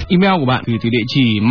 Email của bạn gửi từ địa chỉ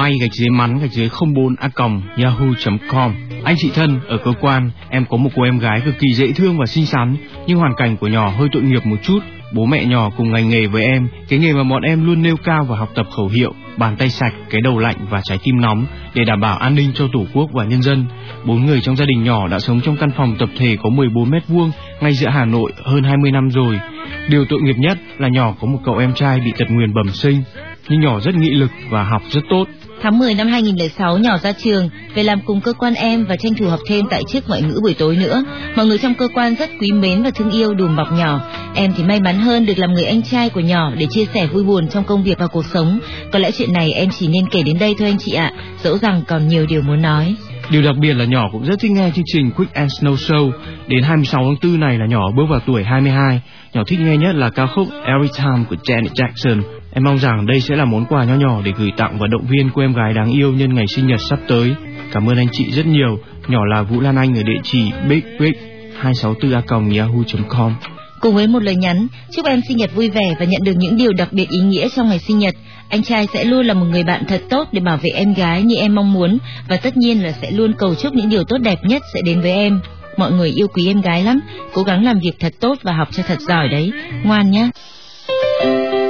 may-mắn-04@yahoo.com. Anh chị thân, ở cơ quan em có một cô em gái cực kỳ dễ thương và xinh xắn, nhưng hoàn cảnh của nhỏ hơi tội nghiệp một chút. Bố mẹ nhỏ cùng ngành nghề với em, cái nghề mà bọn em luôn nêu cao và học tập khẩu hiệu bàn tay sạch, cái đầu lạnh và trái tim nóng để đảm bảo an ninh cho Tổ quốc và nhân dân. 4 người trong gia đình nhỏ đã sống trong căn phòng tập thể có 14 mét vuông ngay giữa Hà Nội hơn 20 năm rồi. Điều tội nghiệp nhất là nhỏ có một cậu em trai bị tật nguyền bẩm sinh, nhưng nhỏ rất nghị lực và học rất tốt. Tháng 10 năm 2006, nhỏ ra trường, về làm cùng cơ quan em và tranh thủ học thêm tại chiếc ngoại ngữ buổi tối nữa. Mọi người trong cơ quan rất quý mến và thương yêu đùm bọc nhỏ. Em thì may mắn hơn được làm người anh trai của nhỏ để chia sẻ vui buồn trong công việc và cuộc sống. Có lẽ chuyện này em chỉ nên kể đến đây thôi anh chị ạ, dẫu rằng còn nhiều điều muốn nói. Điều đặc biệt là nhỏ cũng rất thích nghe chương trình Quick and Snow Show. Đến 26 tháng 4 này là nhỏ bước vào tuổi 22. Nhỏ thích nghe nhất là ca khúc Every Time của Janet Jackson. Em mong rằng đây sẽ là món quà nho nhỏ để gửi tặng và động viên cô em gái đáng yêu nhân ngày sinh nhật sắp tới. Cảm ơn anh chị rất nhiều. Nhỏ là Vũ Lan Anh ở địa chỉ bigbrick264@yahoo.com. Cùng với một lời nhắn, chúc em sinh nhật vui vẻ và nhận được những điều đặc biệt ý nghĩa trong ngày sinh nhật. Anh trai sẽ luôn là một người bạn thật tốt để bảo vệ em gái như em mong muốn, và tất nhiên là sẽ luôn cầu chúc những điều tốt đẹp nhất sẽ đến với em. Mọi người yêu quý em gái lắm, cố gắng làm việc thật tốt và học cho thật giỏi đấy, ngoan nhé.